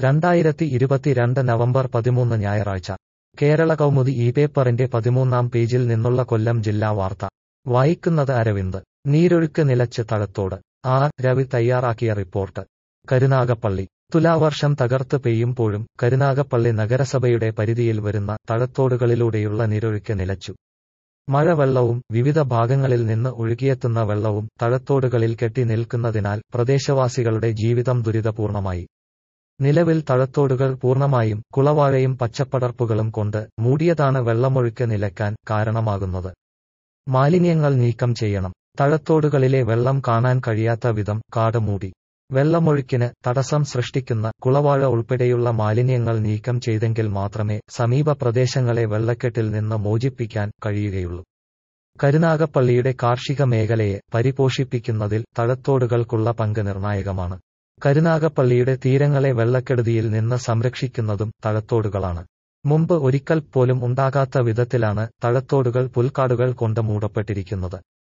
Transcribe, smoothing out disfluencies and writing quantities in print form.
2022 November 13 ഞായറാഴ്ച കേരള കൗമുദി ഈ പേപ്പറിന്റെ 13-ാം പേജിൽ നിന്നുള്ള കൊല്ലം ജില്ലാ വാർത്ത വായിക്കുന്നത് അരവിന്ദ്. നീരൊഴുക്ക് നിലച്ച് തഴത്തോട്. രവി തയ്യാറാക്കിയ റിപ്പോർട്ട്. കരുനാഗപ്പള്ളി. തുലാവർഷം തകർത്ത് പെയ്യുമ്പോഴും കരുനാഗപ്പള്ളി നഗരസഭയുടെ പരിധിയിൽ വരുന്ന തഴത്തോടുകളിലൂടെയുള്ള നീരൊഴുക്ക് നിലച്ചു. മഴവെള്ളവും വിവിധ ഭാഗങ്ങളിൽ നിന്ന് ഒഴുകിയെത്തുന്ന വെള്ളവും തഴത്തോടുകളിൽ കെട്ടി നിൽക്കുന്നതിനാൽ പ്രദേശവാസികളുടെ ജീവിതം ദുരിതപൂർണമായി. നിലവിൽ തഴത്തോടുകൾ പൂർണ്ണമായും കുളവാഴയും പച്ചപ്പടർപ്പുകളും കൊണ്ട് മൂടിയതാണ് വെള്ളമൊഴുക്ക് നിലയ്ക്കാൻ കാരണമാകുന്നത്. മാലിന്യങ്ങൾ നീക്കം ചെയ്യണം. തഴത്തോടുകളിലെ വെള്ളം കാണാൻ കഴിയാത്ത വിധം കാട് മൂടി. വെള്ളമൊഴുക്കിന് തടസ്സം സൃഷ്ടിക്കുന്ന കുളവാഴ ഉൾപ്പെടെയുള്ള മാലിന്യങ്ങൾ നീക്കം ചെയ്തെങ്കിൽ മാത്രമേ സമീപ പ്രദേശങ്ങളെ വെള്ളക്കെട്ടിൽ നിന്ന് മോചിപ്പിക്കാൻ കഴിയുകയുള്ളൂ. കരുനാഗപ്പള്ളിയുടെ കാർഷിക മേഖലയെ പരിപോഷിപ്പിക്കുന്നതിൽ തഴത്തോടുകൾക്കുള്ള പങ്ക് നിർണായകമാണ്. കരുനാഗപ്പള്ളിയുടെ തീരങ്ങളെ വെള്ളക്കെടുതിയിൽ നിന്ന് സംരക്ഷിക്കുന്നതും തഴത്തോടുകളാണ്. മുമ്പ് ഒരിക്കൽ പോലും ഉണ്ടാകാത്ത വിധത്തിലാണ് തഴത്തോടുകൾ പുൽക്കാടുകൾ കൊണ്ട് മൂടപ്പെട്ടിരിക്കുന്നത്.